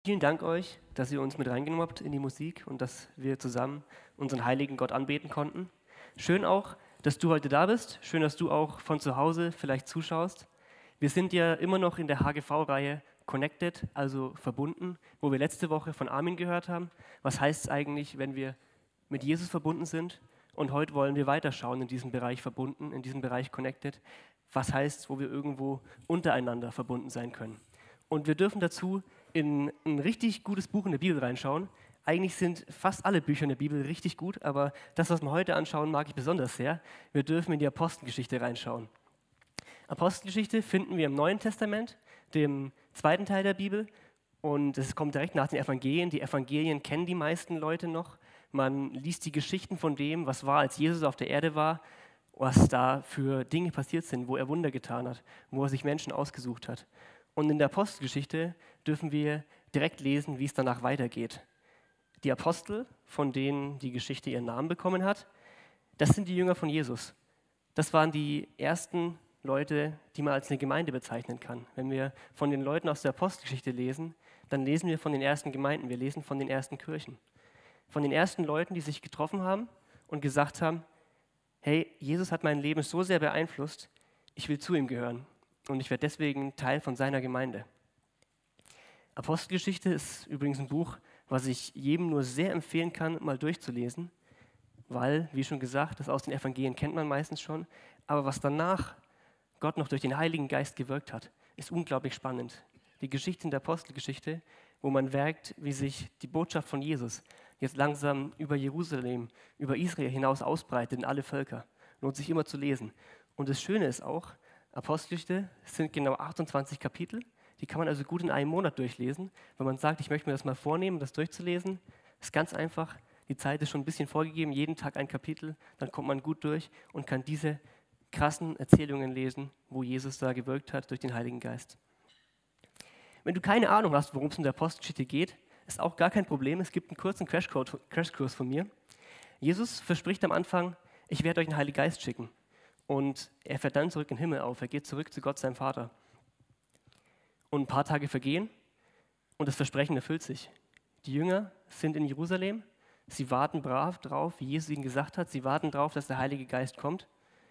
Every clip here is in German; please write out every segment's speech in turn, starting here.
Vielen Dank euch, dass ihr uns mit reingenommen habt in die Musik und dass wir zusammen unseren heiligen Gott anbeten konnten. Schön auch, dass du heute da bist. Schön, dass du auch von zu Hause vielleicht zuschaust. Wir sind ja immer noch in der HGV-Reihe Connected, also verbunden, wo wir letzte Woche von Armin gehört haben. Was heißt es eigentlich, wenn wir mit Jesus verbunden sind? Und heute wollen wir weiterschauen in diesem Bereich verbunden, in diesem Bereich Connected. Was heißt, wo wir irgendwo untereinander verbunden sein können? Und wir dürfen dazu in ein richtig gutes Buch in der Bibel reinschauen. Eigentlich sind fast alle Bücher in der Bibel richtig gut, aber das, was wir heute anschauen, mag ich besonders sehr. Wir dürfen in die Apostelgeschichte reinschauen. Apostelgeschichte finden wir im Neuen Testament, dem zweiten Teil der Bibel. Und es kommt direkt nach den Evangelien. Die Evangelien kennen die meisten Leute noch. Man liest die Geschichten von dem, was war, als Jesus auf der Erde war, was da für Dinge passiert sind, wo er Wunder getan hat, wo er sich Menschen ausgesucht hat. Und in der Apostelgeschichte dürfen wir direkt lesen, wie es danach weitergeht. Die Apostel, von denen die Geschichte ihren Namen bekommen hat, das sind die Jünger von Jesus. Das waren die ersten Leute, die man als eine Gemeinde bezeichnen kann. Wenn wir von den Leuten aus der Apostelgeschichte lesen, dann lesen wir von den ersten Gemeinden, wir lesen von den ersten Kirchen. Von den ersten Leuten, die sich getroffen haben und gesagt haben, hey, Jesus hat mein Leben so sehr beeinflusst, ich will zu ihm gehören und ich werde deswegen Teil von seiner Gemeinde. Apostelgeschichte ist übrigens ein Buch, was ich jedem nur sehr empfehlen kann, mal durchzulesen, weil, wie schon gesagt, das aus den Evangelien kennt man meistens schon, aber was danach Gott noch durch den Heiligen Geist gewirkt hat, ist unglaublich spannend. Die Geschichte in der Apostelgeschichte, wo man merkt, wie sich die Botschaft von Jesus jetzt langsam über Jerusalem, über Israel hinaus ausbreitet in alle Völker. Lohnt sich immer zu lesen. Und das Schöne ist auch, Apostelgeschichte sind genau 28 Kapitel, die kann man also gut in einem Monat durchlesen. Wenn man sagt, ich möchte mir das mal vornehmen, das durchzulesen, ist ganz einfach. Die Zeit ist schon ein bisschen vorgegeben, jeden Tag ein Kapitel, dann kommt man gut durch und kann diese krassen Erzählungen lesen, wo Jesus da gewirkt hat durch den Heiligen Geist. Wenn du keine Ahnung hast, worum es in der Apostelgeschichte geht, ist auch gar kein Problem. Es gibt einen kurzen Crashkurs von mir. Jesus verspricht am Anfang, ich werde euch den Heiligen Geist schicken. Und er fährt dann zurück in den Himmel auf. Er geht zurück zu Gott, seinem Vater. Und ein paar Tage vergehen und das Versprechen erfüllt sich. Die Jünger sind in Jerusalem. Sie warten brav drauf, wie Jesus ihnen gesagt hat. Sie warten darauf, dass der Heilige Geist kommt.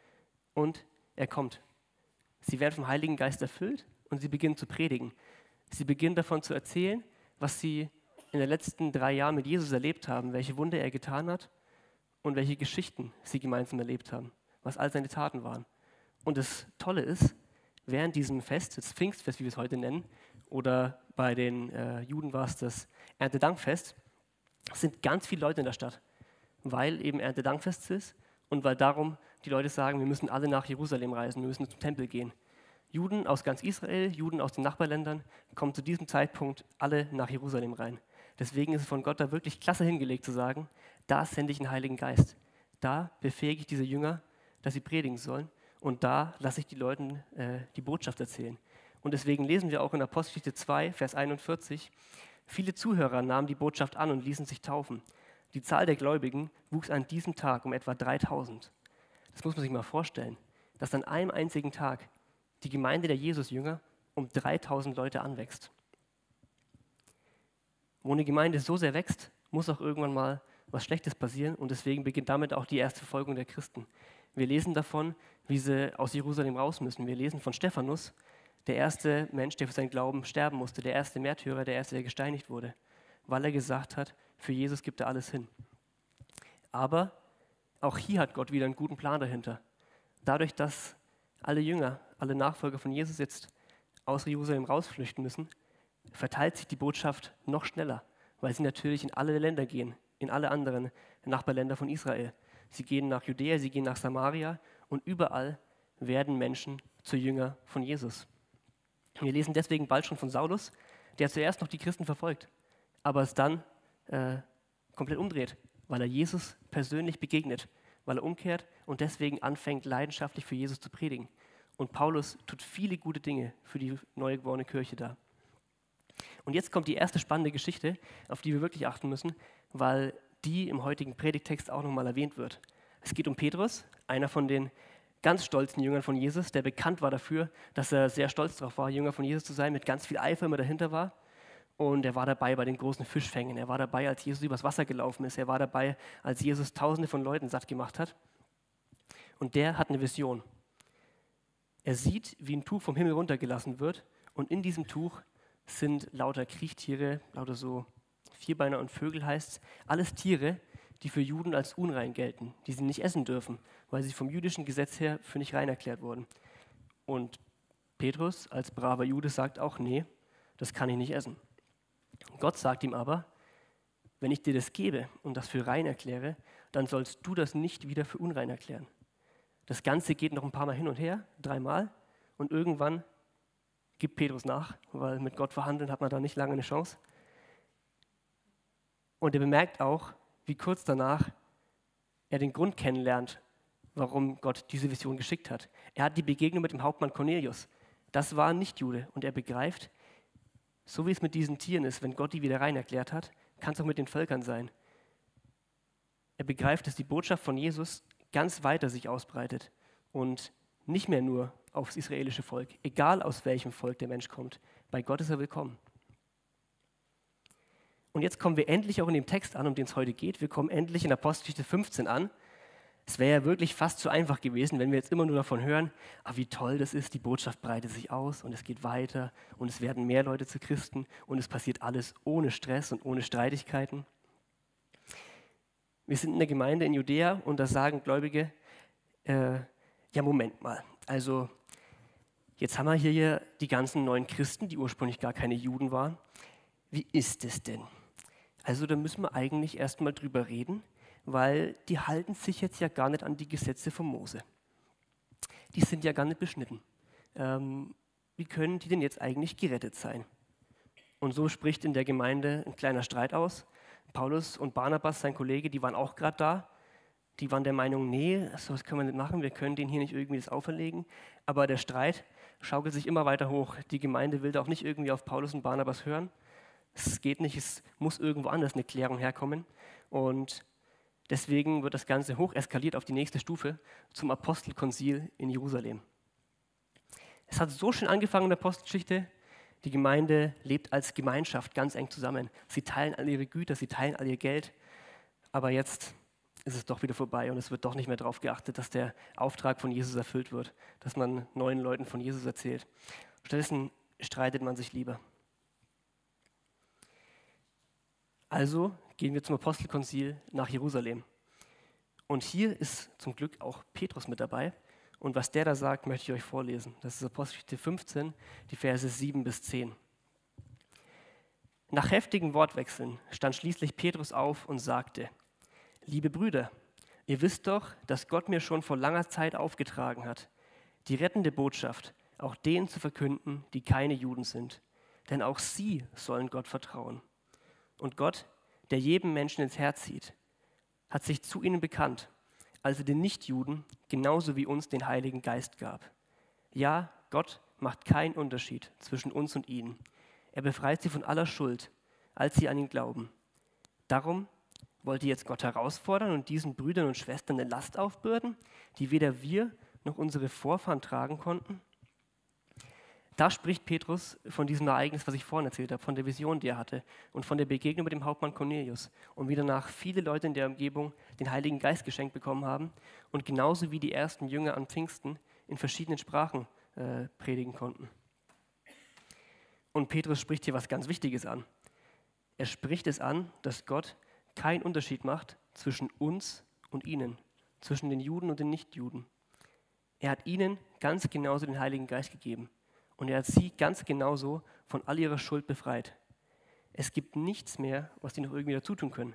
Und er kommt. Sie werden vom Heiligen Geist erfüllt und sie beginnen zu predigen. Sie beginnen davon zu erzählen, was sie in den letzten 3 Jahren mit Jesus erlebt haben, welche Wunder er getan hat und welche Geschichten sie gemeinsam erlebt haben, was all seine Taten waren. Und das Tolle ist, während diesem Fest, das Pfingstfest, wie wir es heute nennen, oder bei den Juden war es das Erntedankfest, sind ganz viele Leute in der Stadt, weil eben Erntedankfest ist und weil darum die Leute sagen, wir müssen alle nach Jerusalem reisen, wir müssen zum Tempel gehen. Juden aus ganz Israel, Juden aus den Nachbarländern kommen zu diesem Zeitpunkt alle nach Jerusalem rein. Deswegen ist es von Gott da wirklich klasse hingelegt zu sagen, da sende ich einen Heiligen Geist. Da befähige ich diese Jünger, dass sie predigen sollen und da lasse ich die Leuten die Botschaft erzählen. Und deswegen lesen wir auch in Apostelgeschichte 2, Vers 41, viele Zuhörer nahmen die Botschaft an und ließen sich taufen. Die Zahl der Gläubigen wuchs an diesem Tag um etwa 3000. Das muss man sich mal vorstellen, dass an einem einzigen Tag die Gemeinde der Jesusjünger um 3000 Leute anwächst. Wo eine Gemeinde so sehr wächst, muss auch irgendwann mal was Schlechtes passieren und deswegen beginnt damit auch die erste Verfolgung der Christen. Wir lesen davon, wie sie aus Jerusalem raus müssen. Wir lesen von Stephanus, der erste Mensch, der für seinen Glauben sterben musste, der erste Märtyrer, der erste, der gesteinigt wurde, weil er gesagt hat, für Jesus gibt er alles hin. Aber auch hier hat Gott wieder einen guten Plan dahinter. Dadurch, dass alle Jünger, alle Nachfolger von Jesus jetzt aus Jerusalem rausflüchten müssen, verteilt sich die Botschaft noch schneller, weil sie natürlich in alle Länder gehen, in alle anderen Nachbarländer von Israel. Sie gehen nach Judäa, sie gehen nach Samaria und überall werden Menschen zu Jünger von Jesus. Wir lesen deswegen bald schon von Saulus, der zuerst noch die Christen verfolgt, aber es dann komplett umdreht, weil er Jesus persönlich begegnet, weil er umkehrt und deswegen anfängt, leidenschaftlich für Jesus zu predigen. Und Paulus tut viele gute Dinge für die neu geborene Kirche da. Und jetzt kommt die erste spannende Geschichte, auf die wir wirklich achten müssen, weil die im heutigen Predigtext auch nochmal erwähnt wird. Es geht um Petrus, einer von den ganz stolzen Jüngern von Jesus, der bekannt war dafür, dass er sehr stolz darauf war, Jünger von Jesus zu sein, mit ganz viel Eifer immer dahinter war. Und er war dabei bei den großen Fischfängen. Er war dabei, als Jesus übers Wasser gelaufen ist. Er war dabei, als Jesus Tausende von Leuten satt gemacht hat. Und der hat eine Vision. Er sieht, wie ein Tuch vom Himmel runtergelassen wird. Und in diesem Tuch sind lauter Kriechtiere, lauter so Vierbeiner und Vögel heißt es. Alles Tiere, die für Juden als unrein gelten, die sie nicht essen dürfen, weil sie vom jüdischen Gesetz her für nicht rein erklärt wurden. Und Petrus als braver Jude sagt auch, nee, das kann ich nicht essen. Gott sagt ihm aber, wenn ich dir das gebe und das für rein erkläre, dann sollst du das nicht wieder für unrein erklären. Das Ganze geht noch ein paar Mal hin und her, 3 Mal, und irgendwann gibt Petrus nach, weil mit Gott verhandeln hat man da nicht lange eine Chance. Und er bemerkt auch, wie kurz danach er den Grund kennenlernt, warum Gott diese Vision geschickt hat. Er hat die Begegnung mit dem Hauptmann Cornelius. Das war ein Nichtjude und er begreift, so wie es mit diesen Tieren ist, wenn Gott die wieder rein erklärt hat, kann es auch mit den Völkern sein. Er begreift, dass die Botschaft von Jesus ganz weiter sich ausbreitet und nicht mehr nur aufs israelische Volk, egal aus welchem Volk der Mensch kommt. Bei Gott ist er willkommen. Und jetzt kommen wir endlich auch in dem Text an, um den es heute geht. Wir kommen endlich in Apostelgeschichte 15 an. Es wäre ja wirklich fast zu einfach gewesen, wenn wir jetzt immer nur davon hören, wie toll das ist, die Botschaft breitet sich aus und es geht weiter und es werden mehr Leute zu Christen und es passiert alles ohne Stress und ohne Streitigkeiten. Wir sind in der Gemeinde in Judäa und da sagen Gläubige, ja Moment mal, also jetzt haben wir hier die ganzen neuen Christen, die ursprünglich gar keine Juden waren. Wie ist es denn? Also da müssen wir eigentlich erstmal drüber reden, weil die halten sich jetzt ja gar nicht an die Gesetze von Mose. Die sind ja gar nicht beschnitten. Wie können die denn jetzt eigentlich gerettet sein? Und so spricht in der Gemeinde ein kleiner Streit aus. Paulus und Barnabas, sein Kollege, die waren auch gerade da. Die waren der Meinung, nee, sowas können wir nicht machen, wir können denen hier nicht irgendwie das auferlegen. Aber der Streit schaukelt sich immer weiter hoch. Die Gemeinde will da auch nicht irgendwie auf Paulus und Barnabas hören. Es geht nicht, es muss irgendwo anders eine Klärung herkommen. Und deswegen wird das Ganze hoch eskaliert auf die nächste Stufe zum Apostelkonzil in Jerusalem. Es hat so schön angefangen in der Apostelgeschichte. Die Gemeinde lebt als Gemeinschaft ganz eng zusammen. Sie teilen all ihre Güter, sie teilen all ihr Geld. Aber jetzt ist es doch wieder vorbei und es wird doch nicht mehr darauf geachtet, dass der Auftrag von Jesus erfüllt wird, dass man neuen Leuten von Jesus erzählt. Stattdessen streitet man sich lieber. Also gehen wir zum Apostelkonzil nach Jerusalem. Und hier ist zum Glück auch Petrus mit dabei. Und was der da sagt, möchte ich euch vorlesen. Das ist Apostelgeschichte 15, die Verse 7 bis 10. Nach heftigen Wortwechseln stand schließlich Petrus auf und sagte: Liebe Brüder, ihr wisst doch, dass Gott mir schon vor langer Zeit aufgetragen hat, die rettende Botschaft auch denen zu verkünden, die keine Juden sind. Denn auch sie sollen Gott vertrauen. Und Gott, der jedem Menschen ins Herz sieht, hat sich zu ihnen bekannt, als er den Nichtjuden genauso wie uns den Heiligen Geist gab. Ja, Gott macht keinen Unterschied zwischen uns und ihnen. Er befreit sie von aller Schuld, als sie an ihn glauben. Darum wollt ihr jetzt Gott herausfordern und diesen Brüdern und Schwestern eine Last aufbürden, die weder wir noch unsere Vorfahren tragen konnten? Da spricht Petrus von diesem Ereignis, was ich vorhin erzählt habe, von der Vision, die er hatte und von der Begegnung mit dem Hauptmann Cornelius und wie danach viele Leute in der Umgebung den Heiligen Geist geschenkt bekommen haben und genauso wie die ersten Jünger an Pfingsten in verschiedenen Sprachen predigen konnten. Und Petrus spricht hier was ganz Wichtiges an. Er spricht es an, dass Gott keinen Unterschied macht zwischen uns und ihnen, zwischen den Juden und den Nichtjuden. Er hat ihnen ganz genauso den Heiligen Geist gegeben. Und er hat sie ganz genauso von all ihrer Schuld befreit. Es gibt nichts mehr, was die noch irgendwie dazu tun können.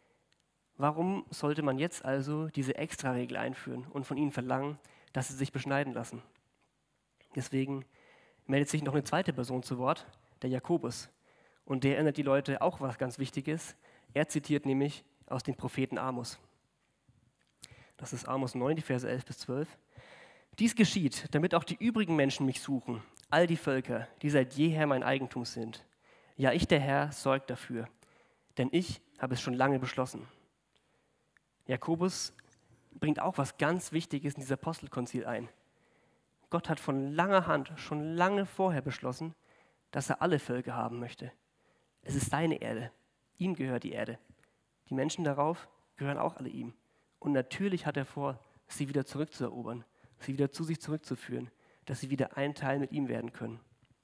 Warum sollte man jetzt also diese Extraregel einführen und von ihnen verlangen, dass sie sich beschneiden lassen? Deswegen meldet sich noch eine zweite Person zu Wort, der Jakobus. Und der erinnert die Leute auch was ganz Wichtiges. Er zitiert nämlich aus dem Propheten Amos. Das ist Amos 9, die Verse 11 bis 12. Dies geschieht, damit auch die übrigen Menschen mich suchen, all die Völker, die seit jeher mein Eigentum sind. Ja, ich, der Herr, sorgt dafür, denn ich habe es schon lange beschlossen. Jakobus bringt auch was ganz Wichtiges in dieses Apostelkonzil ein. Gott hat von langer Hand, schon lange vorher beschlossen, dass er alle Völker haben möchte. Es ist seine Erde. Ihm gehört die Erde. Die Menschen darauf gehören auch alle ihm. Und natürlich hat er vor, sie wieder zurückzuerobern, sie wieder zu sich zurückzuführen, dass sie wieder ein Teil mit ihm werden können.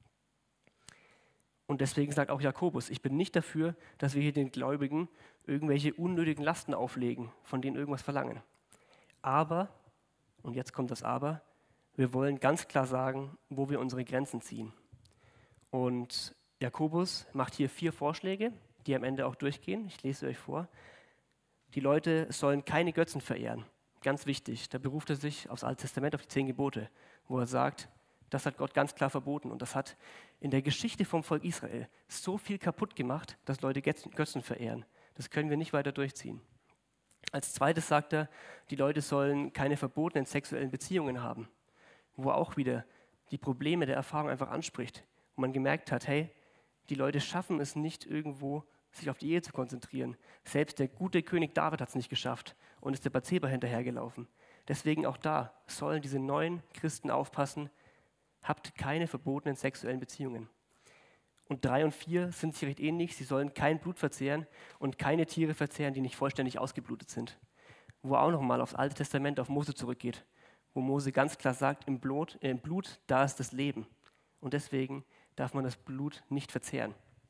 Und deswegen sagt auch Jakobus, ich bin nicht dafür, dass wir hier den Gläubigen irgendwelche unnötigen Lasten auflegen, von denen irgendwas verlangen. Aber, und jetzt kommt das Aber, wir wollen ganz klar sagen, wo wir unsere Grenzen ziehen. Und Jakobus macht hier 4 Vorschläge, die am Ende auch durchgehen. Ich lese sie euch vor. Die Leute sollen keine Götzen verehren. Ganz wichtig, da beruft er sich aufs Alte Testament, auf die 10 Gebote, wo er sagt, das hat Gott ganz klar verboten. Und das hat in der Geschichte vom Volk Israel so viel kaputt gemacht, dass Leute Götzen verehren. Das können wir nicht weiter durchziehen. Als zweites sagt er, die Leute sollen keine verbotenen sexuellen Beziehungen haben, wo er auch wieder die Probleme der Erfahrung einfach anspricht. Und man gemerkt hat, hey, die Leute schaffen es nicht irgendwo, sich auf die Ehe zu konzentrieren. Selbst der gute König David hat es nicht geschafft und ist der Bathseba hinterhergelaufen. Deswegen auch da sollen diese neuen Christen aufpassen, habt keine verbotenen sexuellen Beziehungen. Und 3 und 4 sind sich recht ähnlich, sie sollen kein Blut verzehren und keine Tiere verzehren, die nicht vollständig ausgeblutet sind. Wo auch nochmal aufs Alte Testament, auf Mose zurückgeht, wo Mose ganz klar sagt, im Blut, da ist das Leben. Und deswegen darf man das Blut nicht verzehren.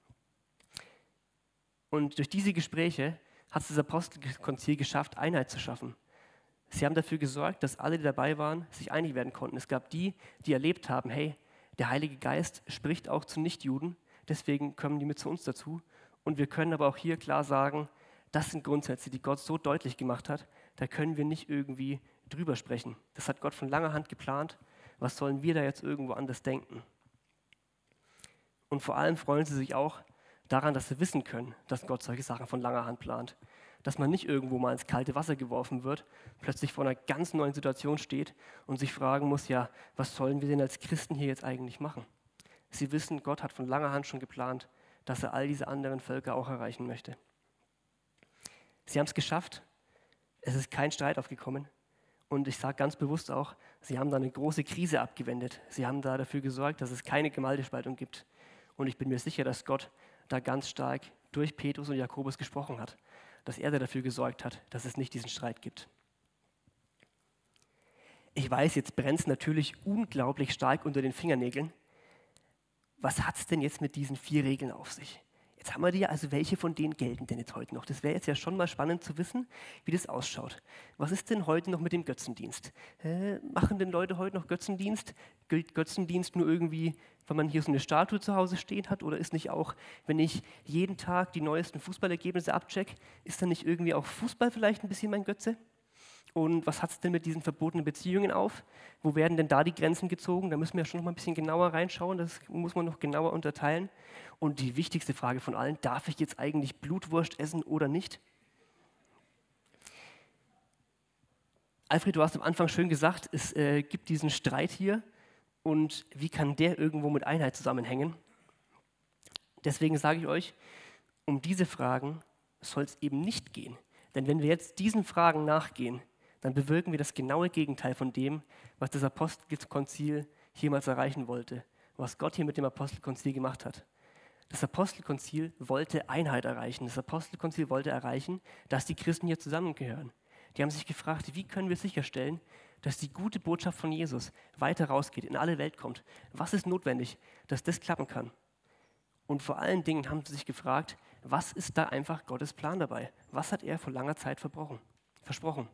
Und durch diese Gespräche hat es das Apostelkonzil geschafft, Einheit zu schaffen. Sie haben dafür gesorgt, dass alle, die dabei waren, sich einig werden konnten. Es gab die, die erlebt haben, hey, der Heilige Geist spricht auch zu Nichtjuden, deswegen kommen die mit zu uns dazu. Und wir können aber auch hier klar sagen, das sind Grundsätze, die Gott so deutlich gemacht hat, da können wir nicht irgendwie drüber sprechen. Das hat Gott von langer Hand geplant. Was sollen wir da jetzt irgendwo anders denken? Und vor allem freuen sie sich auch daran, dass sie wissen können, dass Gott solche Sachen von langer Hand plant. Dass man nicht irgendwo mal ins kalte Wasser geworfen wird, plötzlich vor einer ganz neuen Situation steht und sich fragen muss, ja, was sollen wir denn als Christen hier jetzt eigentlich machen? Sie wissen, Gott hat von langer Hand schon geplant, dass er all diese anderen Völker auch erreichen möchte. Sie haben es geschafft, es ist kein Streit aufgekommen und ich sage ganz bewusst auch, sie haben da eine große Krise abgewendet. Sie haben da dafür gesorgt, dass es keine Gemeindespaltung gibt. Und ich bin mir sicher, dass Gott da ganz stark durch Petrus und Jakobus gesprochen hat, dass er dafür gesorgt hat, dass es nicht diesen Streit gibt. Ich weiß, jetzt brennt es natürlich unglaublich stark unter den Fingernägeln. Was hat es denn jetzt mit diesen 4 Regeln auf sich? Jetzt haben wir die ja, also welche von denen gelten denn jetzt heute noch? Das wäre jetzt ja schon mal spannend zu wissen, wie das ausschaut. Was ist denn heute noch mit dem Götzendienst? Machen denn Leute heute noch Götzendienst? Gilt Götzendienst nur irgendwie, wenn man hier so eine Statue zu Hause stehen hat? Oder ist nicht auch, wenn ich jeden Tag die neuesten Fußballergebnisse abcheck, ist dann nicht irgendwie auch Fußball vielleicht ein bisschen mein Götze? Und was hat es denn mit diesen verbotenen Beziehungen auf? Wo werden denn da die Grenzen gezogen? Da müssen wir ja schon noch mal ein bisschen genauer reinschauen, das muss man noch genauer unterteilen. Und die wichtigste Frage von allen, darf ich jetzt eigentlich Blutwurst essen oder nicht? Alfred, du hast am Anfang schön gesagt, es gibt diesen Streit hier und wie kann der irgendwo mit Einheit zusammenhängen? Deswegen sage ich euch, um diese Fragen soll es eben nicht gehen. Denn wenn wir jetzt diesen Fragen nachgehen, dann bewirken wir das genaue Gegenteil von dem, was das Apostelkonzil jemals erreichen wollte, was Gott hier mit dem Apostelkonzil gemacht hat. Das Apostelkonzil wollte Einheit erreichen. Das Apostelkonzil wollte erreichen, dass die Christen hier zusammengehören. Die haben sich gefragt, wie können wir sicherstellen, dass die gute Botschaft von Jesus weiter rausgeht, in alle Welt kommt. Was ist notwendig, dass das klappen kann? Und vor allen Dingen haben sie sich gefragt, was ist da einfach Gottes Plan dabei? Was hat er vor langer Zeit versprochen?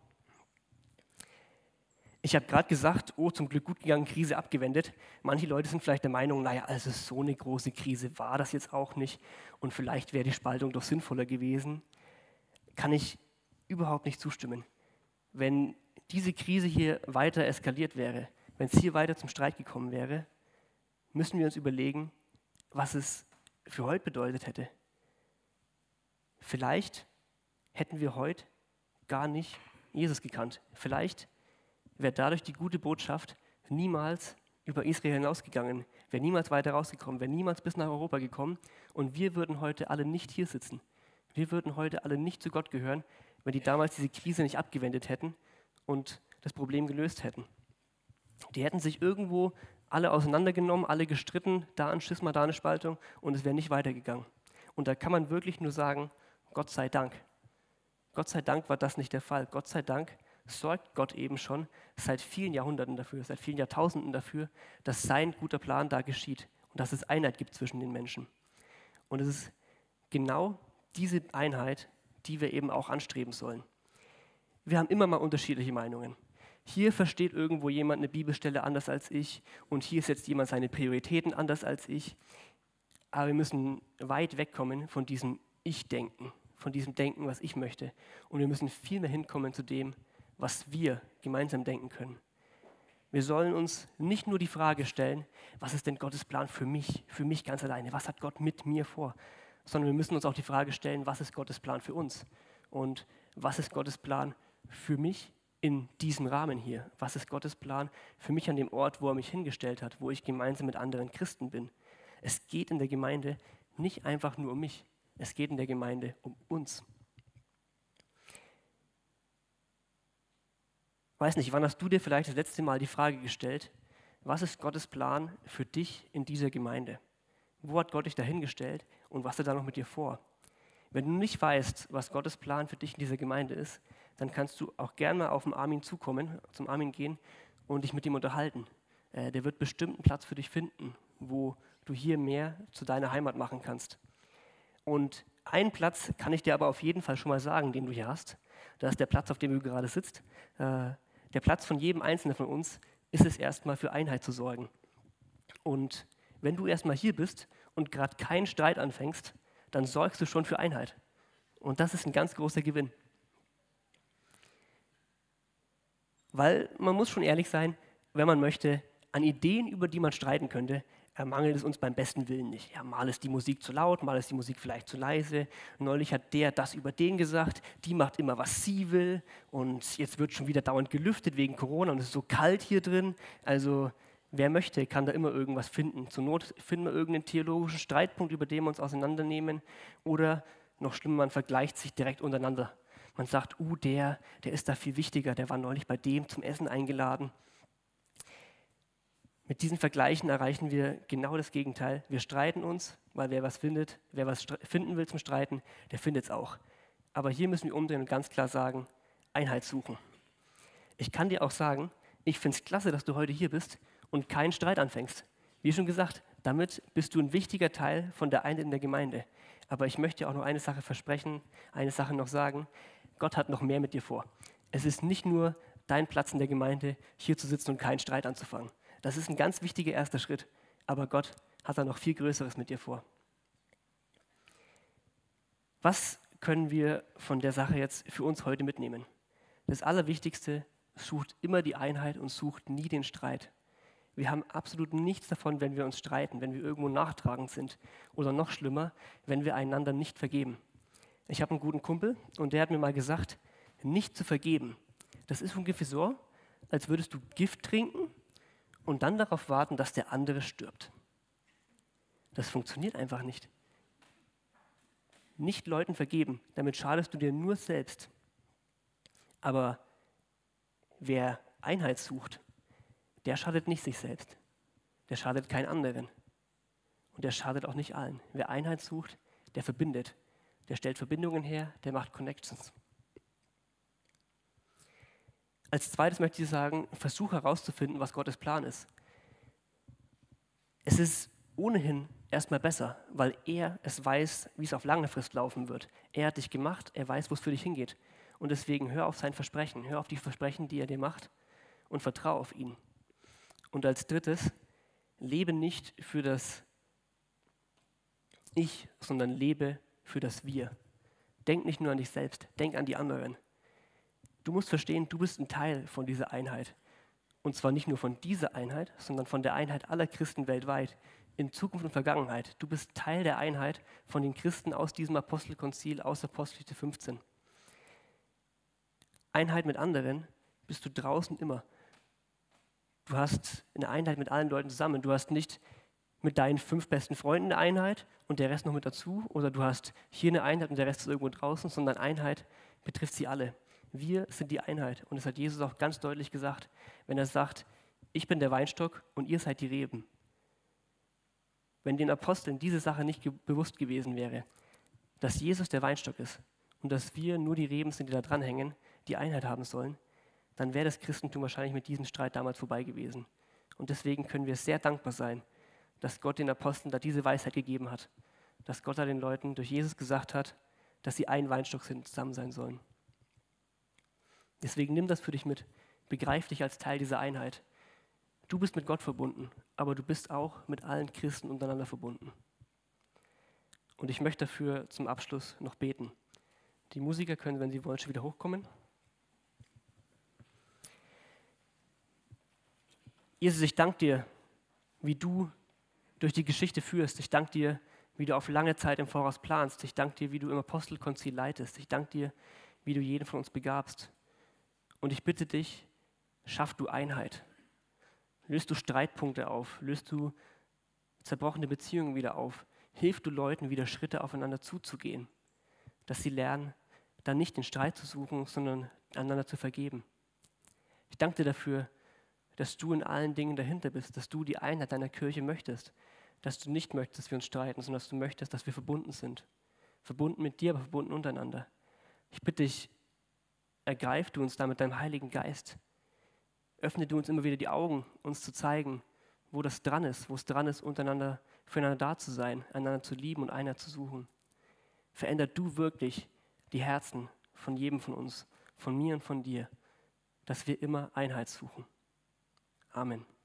Ich habe gerade gesagt, oh, zum Glück gut gegangen, Krise abgewendet. Manche Leute sind vielleicht der Meinung, naja, also so eine große Krise war das jetzt auch nicht und vielleicht wäre die Spaltung doch sinnvoller gewesen. Kann ich überhaupt nicht zustimmen. Wenn diese Krise hier weiter eskaliert wäre, wenn es hier weiter zum Streit gekommen wäre, müssen wir uns überlegen, was es für heute bedeutet hätte. Vielleicht hätten wir heute gar nicht Jesus gekannt. Vielleicht wäre dadurch die gute Botschaft niemals über Israel hinausgegangen, wäre niemals weiter rausgekommen, wäre niemals bis nach Europa gekommen und wir würden heute alle nicht hier sitzen. Wir würden heute alle nicht zu Gott gehören, wenn die damals diese Krise nicht abgewendet hätten und das Problem gelöst hätten. Die hätten sich irgendwo alle auseinandergenommen, alle gestritten, da ein Schisma, da eine Spaltung und es wäre nicht weitergegangen. Und da kann man wirklich nur sagen, Gott sei Dank. Gott sei Dank war das nicht der Fall. Gott sei Dank sorgt Gott eben schon seit vielen Jahrhunderten dafür, seit vielen Jahrtausenden dafür, dass sein guter Plan da geschieht und dass es Einheit gibt zwischen den Menschen. Und es ist genau diese Einheit, die wir eben auch anstreben sollen. Wir haben immer mal unterschiedliche Meinungen. Hier versteht irgendwo jemand eine Bibelstelle anders als ich und hier setzt jemand seine Prioritäten anders als ich. Aber wir müssen weit wegkommen von diesem Ich-Denken, von diesem Denken, was ich möchte. Und wir müssen viel mehr hinkommen zu dem, was wir gemeinsam denken können. Wir sollen uns nicht nur die Frage stellen, was ist denn Gottes Plan für mich ganz alleine? Was hat Gott mit mir vor? Sondern wir müssen uns auch die Frage stellen, was ist Gottes Plan für uns? Und was ist Gottes Plan für mich in diesem Rahmen hier? Was ist Gottes Plan für mich an dem Ort, wo er mich hingestellt hat, wo ich gemeinsam mit anderen Christen bin? Es geht in der Gemeinde nicht einfach nur um mich. Es geht in der Gemeinde um uns. Weiß nicht, wann hast du dir vielleicht das letzte Mal die Frage gestellt, was ist Gottes Plan für dich in dieser Gemeinde? Wo hat Gott dich dahingestellt und was hat er da noch mit dir vor? Wenn du nicht weißt, was Gottes Plan für dich in dieser Gemeinde ist, dann kannst du auch gerne mal auf den Armin zukommen, zum Armin gehen und dich mit ihm unterhalten. Der wird bestimmt einen Platz für dich finden, wo du hier mehr zu deiner Heimat machen kannst. Und einen Platz kann ich dir aber auf jeden Fall schon mal sagen, den du hier hast. Das ist der Platz, auf dem du gerade sitzt. Der Platz von jedem Einzelnen von uns ist es erstmal für Einheit zu sorgen. Und wenn du erstmal hier bist und gerade keinen Streit anfängst, dann sorgst du schon für Einheit. Und das ist ein ganz großer Gewinn. Weil man muss schon ehrlich sein, wenn man möchte, an Ideen, über die man streiten könnte, mangelt es uns beim besten Willen nicht. Ja, mal ist die Musik zu laut, mal ist die Musik vielleicht zu leise. Neulich hat der das über den gesagt, die macht immer, was sie will. Und jetzt wird schon wieder dauernd gelüftet wegen Corona und es ist so kalt hier drin. Also wer möchte, kann da immer irgendwas finden. Zur Not finden wir irgendeinen theologischen Streitpunkt, über den wir uns auseinandernehmen. Oder noch schlimmer, man vergleicht sich direkt untereinander. Man sagt, der ist da viel wichtiger, der war neulich bei dem zum Essen eingeladen. Mit diesen Vergleichen erreichen wir genau das Gegenteil. Wir streiten uns, weil wer was findet, wer was finden will zum Streiten, der findet es auch. Aber hier müssen wir umdrehen und ganz klar sagen, Einheit suchen. Ich kann dir auch sagen, ich finde es klasse, dass du heute hier bist und keinen Streit anfängst. Wie schon gesagt, damit bist du ein wichtiger Teil von der Einheit in der Gemeinde. Aber ich möchte dir auch noch eine Sache versprechen, eine Sache noch sagen. Gott hat noch mehr mit dir vor. Es ist nicht nur dein Platz in der Gemeinde, hier zu sitzen und keinen Streit anzufangen. Das ist ein ganz wichtiger erster Schritt, aber Gott hat da noch viel Größeres mit dir vor. Was können wir von der Sache jetzt für uns heute mitnehmen? Das Allerwichtigste, sucht immer die Einheit und sucht nie den Streit. Wir haben absolut nichts davon, wenn wir uns streiten, wenn wir irgendwo nachtragend sind oder noch schlimmer, wenn wir einander nicht vergeben. Ich habe einen guten Kumpel und der hat mir mal gesagt, nicht zu vergeben, das ist ungefähr so, als würdest du Gift trinken und dann darauf warten, dass der andere stirbt. Das funktioniert einfach nicht. Nicht Leuten vergeben, damit schadest du dir nur selbst. Aber wer Einheit sucht, der schadet nicht sich selbst. Der schadet keinen anderen. Und der schadet auch nicht allen. Wer Einheit sucht, der verbindet. Der stellt Verbindungen her, der macht Connections. Als zweites möchte ich sagen, versuche herauszufinden, was Gottes Plan ist. Es ist ohnehin erstmal besser, weil er es weiß, wie es auf lange Frist laufen wird. Er hat dich gemacht, er weiß, wo es für dich hingeht. Und deswegen hör auf sein Versprechen, hör auf die Versprechen, die er dir macht und vertraue auf ihn. Und als drittes, lebe nicht für das Ich, sondern lebe für das Wir. Denk nicht nur an dich selbst, denk an die anderen. Du musst verstehen, du bist ein Teil von dieser Einheit. Und zwar nicht nur von dieser Einheit, sondern von der Einheit aller Christen weltweit, in Zukunft und Vergangenheit. Du bist Teil der Einheit von den Christen aus diesem Apostelkonzil, aus Apostelgeschichte 15. Einheit mit anderen bist du draußen immer. Du hast eine Einheit mit allen Leuten zusammen. Du hast nicht mit deinen 5 besten Freunden eine Einheit und der Rest noch mit dazu. Oder du hast hier eine Einheit und der Rest ist irgendwo draußen, sondern Einheit betrifft sie alle. Wir sind die Einheit. Und das hat Jesus auch ganz deutlich gesagt, wenn er sagt, ich bin der Weinstock und ihr seid die Reben. Wenn den Aposteln diese Sache nicht bewusst gewesen wäre, dass Jesus der Weinstock ist und dass wir nur die Reben sind, die da dranhängen, die Einheit haben sollen, dann wäre das Christentum wahrscheinlich mit diesem Streit damals vorbei gewesen. Und deswegen können wir sehr dankbar sein, dass Gott den Aposteln da diese Weisheit gegeben hat, dass Gott da den Leuten durch Jesus gesagt hat, dass sie ein Weinstock sind, zusammen sein sollen. Deswegen nimm das für dich mit, begreif dich als Teil dieser Einheit. Du bist mit Gott verbunden, aber du bist auch mit allen Christen untereinander verbunden. Und ich möchte dafür zum Abschluss noch beten. Die Musiker können, wenn sie wollen, schon wieder hochkommen. Jesus, ich danke dir, wie du durch die Geschichte führst. Ich danke dir, wie du auf lange Zeit im Voraus planst. Ich danke dir, wie du im Apostelkonzil leitest. Ich danke dir, wie du jeden von uns begabst. Und ich bitte dich, schaff du Einheit. Löst du Streitpunkte auf. Löst du zerbrochene Beziehungen wieder auf. Hilf du Leuten, wieder Schritte aufeinander zuzugehen. Dass sie lernen, dann nicht den Streit zu suchen, sondern einander zu vergeben. Ich danke dir dafür, dass du in allen Dingen dahinter bist, dass du die Einheit deiner Kirche möchtest, dass du nicht möchtest, dass wir uns streiten, sondern dass du möchtest, dass wir verbunden sind. Verbunden mit dir, aber verbunden untereinander. Ich bitte dich, ergreif du uns da mit deinem Heiligen Geist. Öffne du uns immer wieder die Augen, uns zu zeigen, wo das dran ist, wo es dran ist, untereinander, füreinander da zu sein, einander zu lieben und Einheit zu suchen. Veränder du wirklich die Herzen von jedem von uns, von mir und von dir, dass wir immer Einheit suchen. Amen.